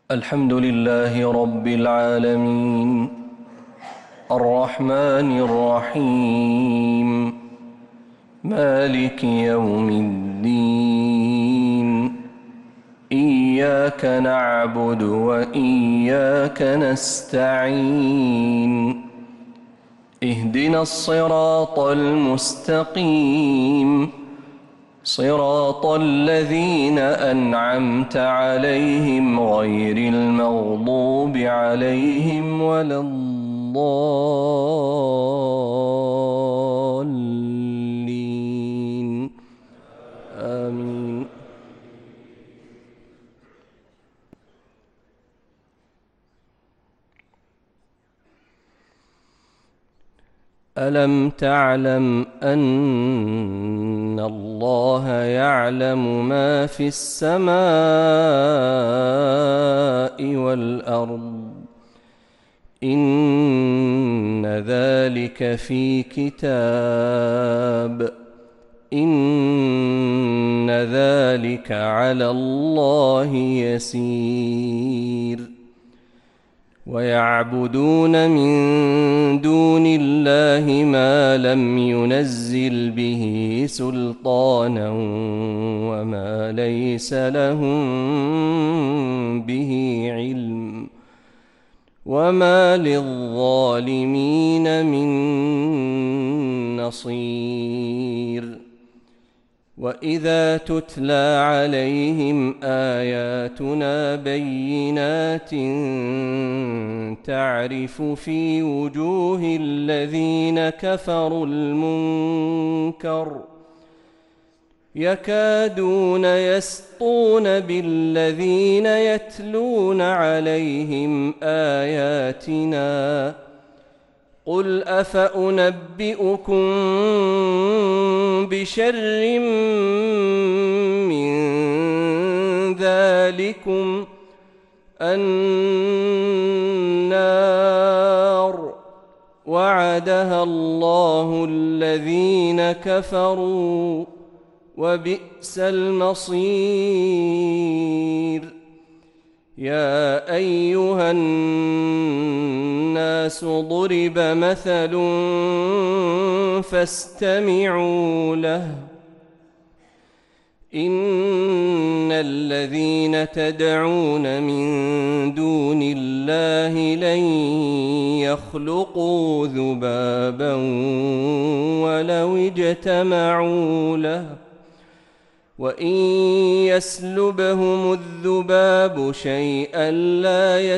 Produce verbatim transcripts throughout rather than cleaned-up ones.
الحمد لله رب العالمين الرحمن الرحيم مالك يوم الدين إياك نعبد وإياك نستعين اهدنا الصراط المستقيم صراط الذين أنعمت عليهم غير المغضوب عليهم ولا الضالين آمين. ألم تعلم أن الله يعلم ما في السماء والأرض إن ذلك في كتاب إن ذلك على الله يسير. ويعبدون من دون الله ما لم ينزل به سلطانا وما ليس لهم به علم وما للظالمين من نصير. وإذا تتلى عليهم آياتنا بينات تعرف في وجوه الذين كفروا المنكر يكادون يسطون بالذين يتلون عليهم آياتنا قل أفأنبئكم بشر من ذلكم النار وعدها الله الذين كفروا وبئس المصير. يا أيها الناس ضرب مثل فاستمعوا له إن الذين تدعون من دون الله لن يخلقوا ذبابا ولو اجتمعوا له وإن يسلبهم الذباب شيئا لا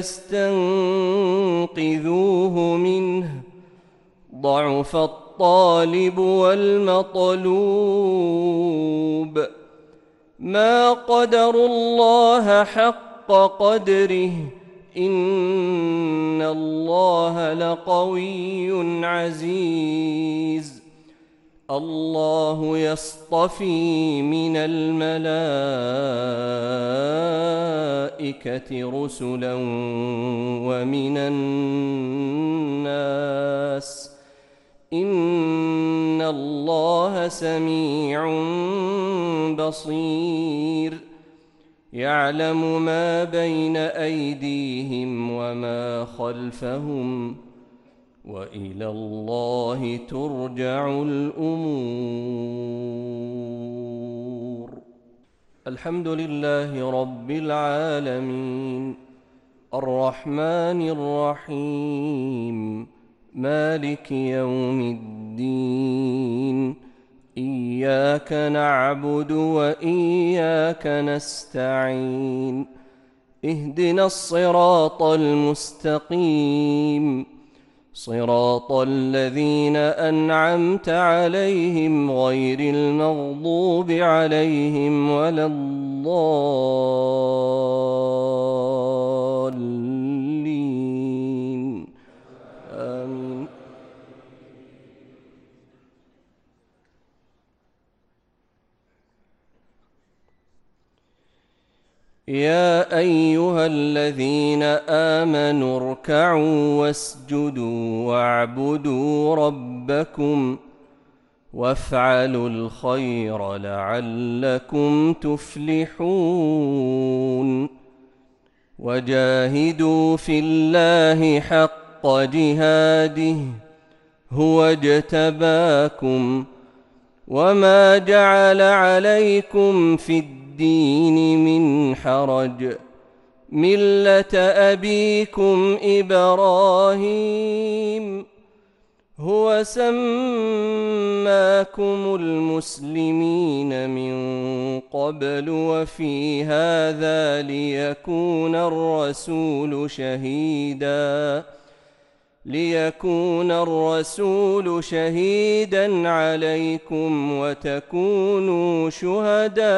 يستنقذوه منه ضعف الطالب والمطلوب ما قدروا الله حق قدره إن الله لقوي عزيز. الله يصطفي من الملائكة رسلا ومن الناس إن الله سميع بصير. يعلم ما بين أيديهم وما خلفهم وإلى الله ترجع الأمور. الحمد لله رب العالمين الرحمن الرحيم مالك يوم الدين إياك نعبد وإياك نستعين اهدنا الصراط المستقيم صراط الذين أنعمت عليهم غير المغضوب عليهم ولا الضالين آمين. يا أيها الذين آمنوا اركعوا واسجدوا واعبدوا ربكم وافعلوا الخير لعلكم تفلحون. وجاهدوا في الله حق جهاده هو اجتباكم وما جعل عليكم في الدين من حرج ملة أبيكم إبراهيم هو سماكم المسلمين من قبل وفي هذا ليكون الرسول شهيدا ليكون الرسول شهيدا عليكم وتكونوا شهداء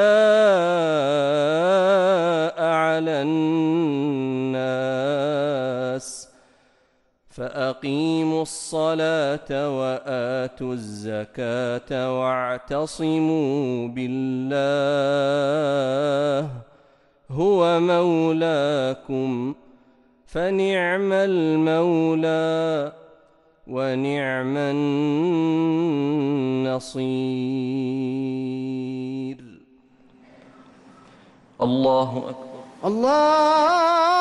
على الناس فأقيموا الصلاة وآتوا الزكاة واعتصموا بالله هو مولاكم فنعم المولى ونعم النصير. الله أكبر. الله